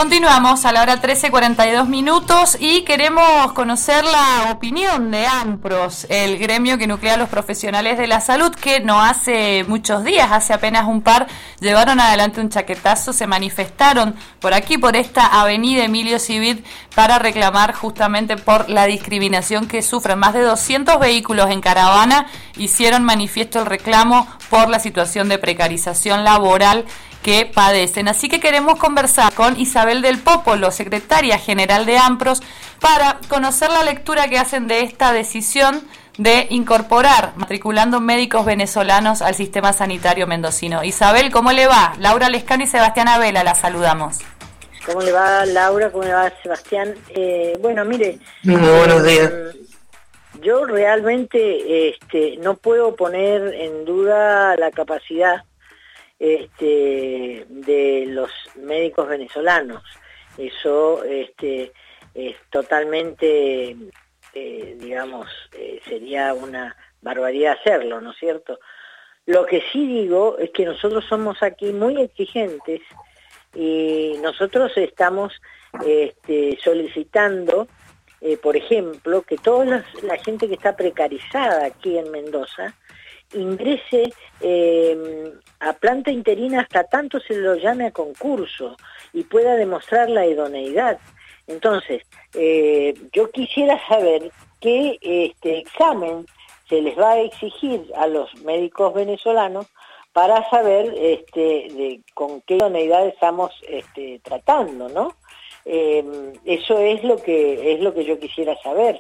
Continuamos a la hora 13:42 y queremos conocer la opinión de AMPROS, el gremio que nuclea a los profesionales de la salud, que no hace muchos días, hace apenas un par, llevaron adelante un chaquetazo, se manifestaron por aquí, por esta avenida Emilio Civit, para reclamar justamente por la discriminación que sufren. Más de 200 vehículos en caravana hicieron manifiesto el reclamo por la situación de precarización laboral que padecen. Así que queremos conversar con Isabel del Popolo, secretaria general de AMPROS, para conocer la lectura que hacen de esta decisión de incorporar, matriculando médicos venezolanos al sistema sanitario mendocino. Isabel, ¿cómo le va? Laura Lescano y Sebastián Abela, la saludamos. ¿Cómo le va, Laura? ¿Cómo le va, Sebastián? Bueno, mire... Muy buenos días. Yo realmente no puedo poner en duda la capacidad de los médicos venezolanos. Eso es totalmente, sería una barbaridad hacerlo, ¿no es cierto? Lo que sí digo es que nosotros somos aquí muy exigentes y nosotros estamos solicitando, por ejemplo, que toda la gente que está precarizada aquí en Mendoza ingrese a planta interina hasta tanto se lo llame a concurso y pueda demostrar la idoneidad. Entonces, yo quisiera saber qué examen se les va a exigir a los médicos venezolanos para saber con qué idoneidad estamos tratando, ¿no? Eso es lo que yo quisiera saber.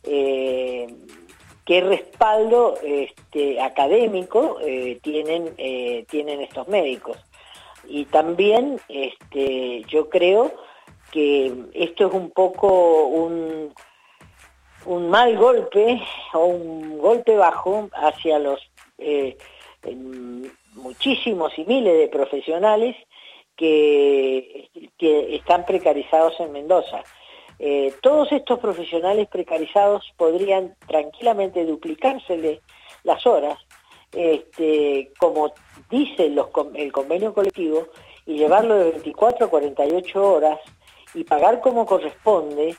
¿Qué respaldo académico tienen estos médicos? Y también yo creo que esto es un poco un mal golpe o un golpe bajo hacia los muchísimos y miles de profesionales que están precarizados en Mendoza. Todos estos profesionales precarizados podrían tranquilamente duplicársele las horas, como dice el convenio colectivo, y llevarlo de 24 a 48 horas y pagar como corresponde,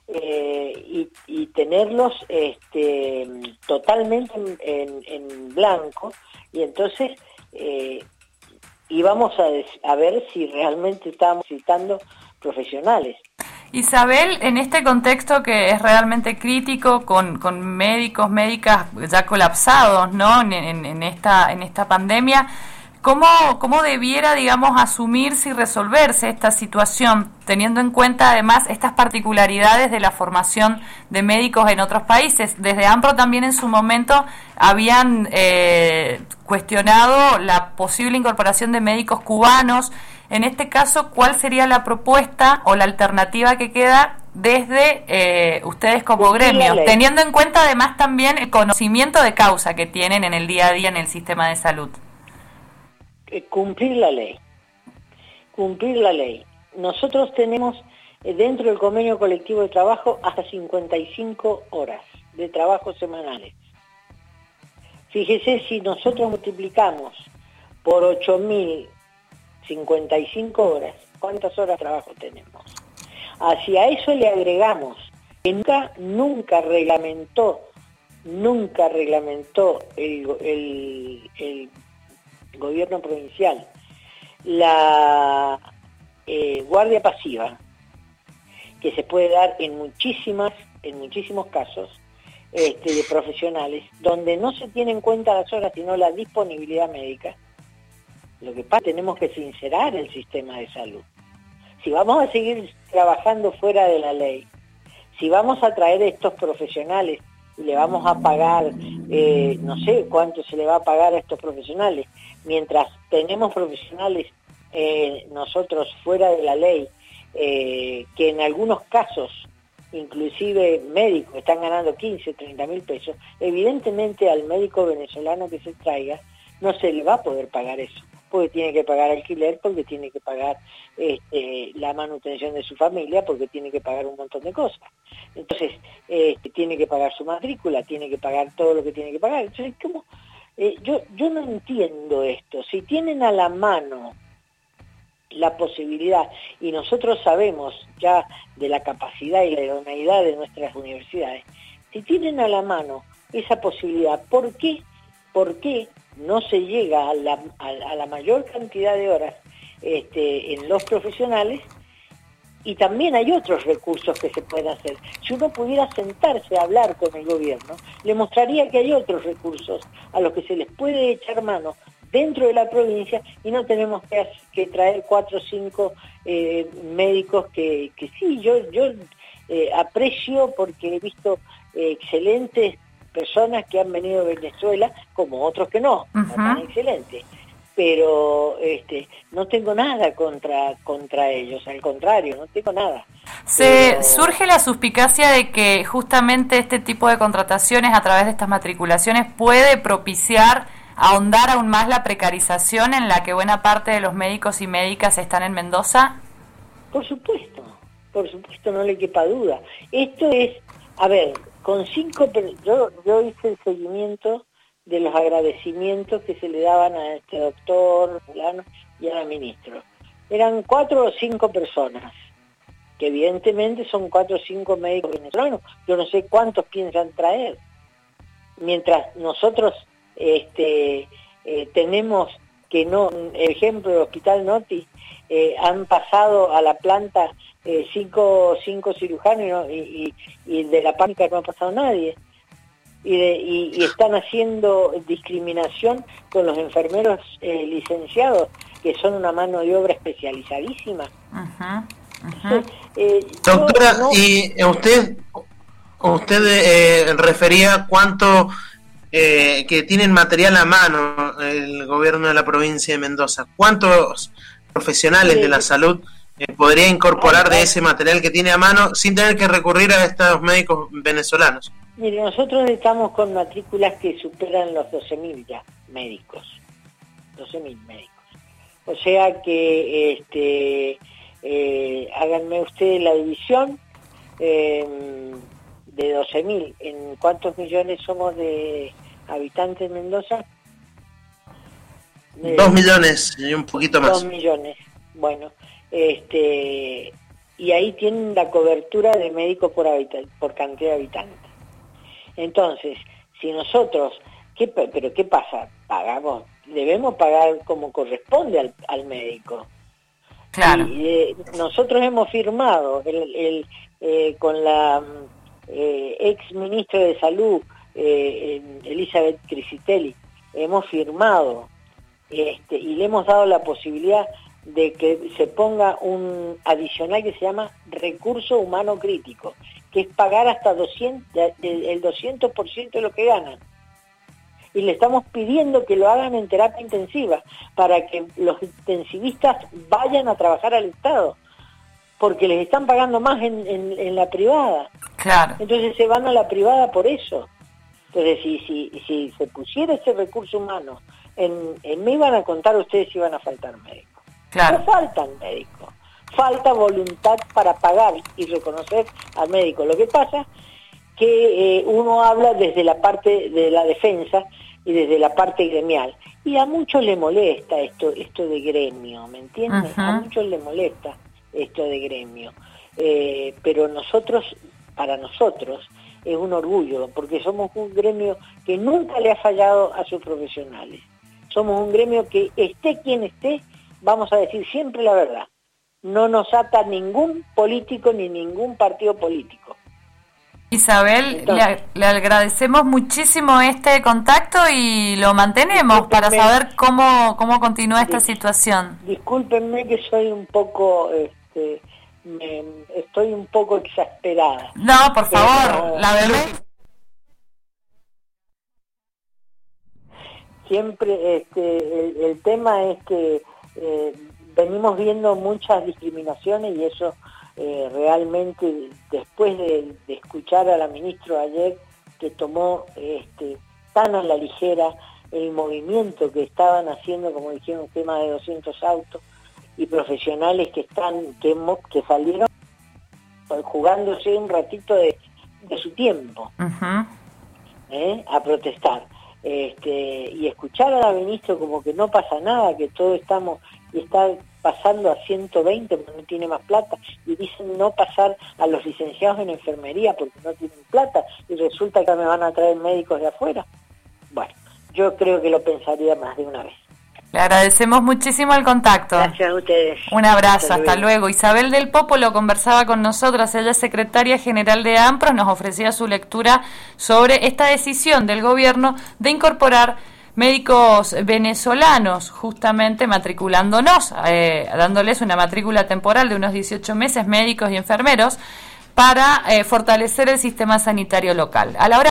y tenerlos totalmente en blanco, y entonces íbamos a ver si realmente estábamos citando profesionales. Isabel, en este contexto que es realmente crítico, con médicos, médicas ya colapsados, ¿no? En esta pandemia, ¿cómo debiera, digamos, asumirse y resolverse esta situación, teniendo en cuenta además estas particularidades de la formación de médicos en otros países? Desde AMPRO también en su momento habían cuestionado la posible incorporación de médicos cubanos. En este caso, ¿cuál sería la propuesta o la alternativa que queda desde ustedes como gremio, teniendo en cuenta además también el conocimiento de causa que tienen en el día a día en el sistema de salud? Cumplir la ley. Nosotros tenemos dentro del convenio colectivo de trabajo hasta 55 horas de trabajo semanales. Fíjese, si nosotros multiplicamos por 8.055 horas, ¿cuántas horas de trabajo tenemos? Hacia eso le agregamos que nunca reglamentó el gobierno provincial la guardia pasiva, que se puede dar en muchísimos casos de profesionales, donde no se tiene en cuenta las horas, sino la disponibilidad médica. Lo que pasa es que tenemos que sincerar el sistema de salud. Si vamos a seguir trabajando fuera de la ley, si vamos a traer estos profesionales y le vamos a pagar, no sé cuánto se le va a pagar a estos profesionales, mientras tenemos profesionales nosotros fuera de la ley, que en algunos casos, inclusive médicos, están ganando 15, 30 mil pesos, evidentemente al médico venezolano que se traiga no se le va a poder pagar eso, porque tiene que pagar alquiler, porque tiene que pagar la manutención de su familia, porque tiene que pagar un montón de cosas. Entonces, tiene que pagar su matrícula, tiene que pagar todo lo que tiene que pagar. Entonces, ¿cómo? Yo no entiendo esto. Si tienen a la mano la posibilidad, y nosotros sabemos ya de la capacidad y la idoneidad de nuestras universidades, si tienen a la mano esa posibilidad, ¿por qué no se llega a la mayor cantidad de horas en los profesionales? Y también hay otros recursos que se pueden hacer. Si uno pudiera sentarse a hablar con el gobierno, le mostraría que hay otros recursos a los que se les puede echar mano dentro de la provincia y no tenemos que traer 4 o 5 médicos que sí, yo aprecio porque he visto excelentes personas que han venido de Venezuela, como otros que no tan excelentes. Pero no tengo nada contra ellos, al contrario, no tengo nada. Surge la suspicacia de que justamente este tipo de contrataciones a través de estas matriculaciones puede propiciar, ahondar aún más la precarización en la que buena parte de los médicos y médicas están en Mendoza. Por supuesto, no le quepa duda. Esto es, a ver, con 5, yo hice el seguimiento de los agradecimientos que se le daban a este doctor fulano y a la ministra. Eran 4 o 5 personas, que evidentemente son 4 o 5 médicos venezolanos. Yo no sé cuántos piensan traer. Mientras nosotros tenemos que no, ejemplo, el Hospital Noti, han pasado a la planta 5 cirujanos y de la pánica no ha pasado nadie. Y están haciendo discriminación con los enfermeros licenciados, que son una mano de obra especializadísima. Doctora, y usted refería cuánto que tienen material a mano el gobierno de la provincia de Mendoza. ¿Cuántos profesionales de la salud podría incorporar de ese material que tiene a mano sin tener que recurrir a estos médicos venezolanos? Mire, nosotros estamos con matrículas que superan los 12.000 ya médicos. 12.000 médicos. O sea que háganme ustedes la división de 12.000. ¿En cuántos millones somos de habitantes en Mendoza? 2 millones y un poquito más. 2 millones. Bueno, y ahí tienen la cobertura de médicos por cantidad de habitantes. Entonces, si nosotros, ¿pero qué pasa? Debemos pagar como corresponde al médico. Claro. Y, nosotros hemos firmado con la ex ministra de Salud, Elizabeth Crisitelli, hemos firmado y le hemos dado la posibilidad de que se ponga un adicional que se llama recurso humano crítico, que es pagar hasta el 200% de lo que ganan. Y le estamos pidiendo que lo hagan en terapia intensiva, para que los intensivistas vayan a trabajar al Estado, porque les están pagando más en la privada. Claro. Entonces se van a la privada por eso. Entonces, si se pusiera ese recurso humano, me iban a contar ustedes si iban a faltar médicos. Claro. No faltan médicos, falta voluntad para pagar y reconocer al médico. Lo que pasa que uno habla desde la parte de la defensa y desde la parte gremial, y a muchos le molesta esto de gremio, ¿me entiendes? A muchos le molesta esto de gremio, pero para nosotros es un orgullo, porque somos un gremio que nunca le ha fallado a sus profesionales. Somos un gremio que esté quien esté, vamos a decir siempre la verdad. No nos ata ningún político ni ningún partido político. Isabel, le agradecemos muchísimo este contacto y lo mantenemos para saber cómo continúa esta situación. Discúlpenme que soy un poco, estoy un poco exasperada. No, por favor, la verdad. Siempre el tema es que venimos viendo muchas discriminaciones y eso realmente, después de escuchar a la ministra ayer, que tomó tan a la ligera el movimiento que estaban haciendo, como dijeron, más de 200 autos y profesionales que salieron jugándose un ratito de su tiempo a protestar. Y escuchar a la ministra como que no pasa nada, que todos estamos, y está pasando a 120 porque no tiene más plata, y dicen no pasar a los licenciados en enfermería porque no tienen plata, y resulta que me van a traer médicos de afuera. Bueno, yo creo que lo pensaría más de una vez. Le agradecemos muchísimo el contacto. Gracias a ustedes. Un abrazo, hasta luego. Isabel del Popolo conversaba con nosotras, ella es secretaria general de AMPROS, nos ofrecía su lectura sobre esta decisión del gobierno de incorporar médicos venezolanos, justamente matriculándonos, dándoles una matrícula temporal de unos 18 meses, médicos y enfermeros, para fortalecer el sistema sanitario local. A la hora